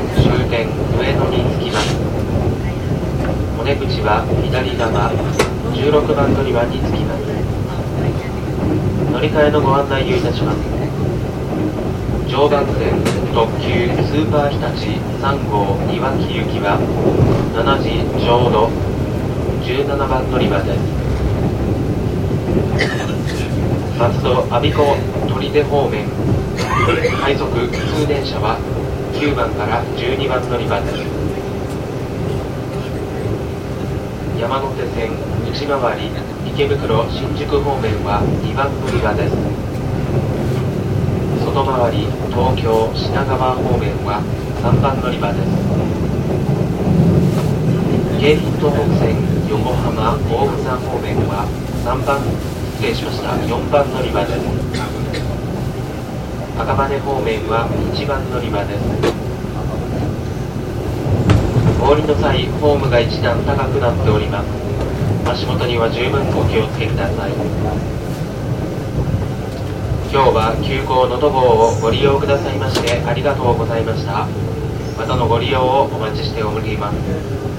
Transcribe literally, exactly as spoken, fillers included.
終点上野に着きます。お出口は左側じゅうろくばん乗り場に着きます。乗り換えのご案内をいたします。常磐線特急スーパー日立さん号いわき行きはしちじちょうどじゅうななばん乗り場です。松戸我孫子取手方面快速普通電車はきゅうばんからじゅうにばん乗り場です。山手線内回り池袋新宿方面はにばん乗り場です。外回り東京品川方面はさんばん乗り場です。京浜東北線横浜大府山方面はさんばん失礼しましたよんばん乗り場です。赤羽方面はいちばん乗り場です。お降りの際ホームが一段高くなっております。足元には十分お気をつけください。今日は急行のと号をご利用くださいましてありがとうございました。またのご利用をお待ちしております。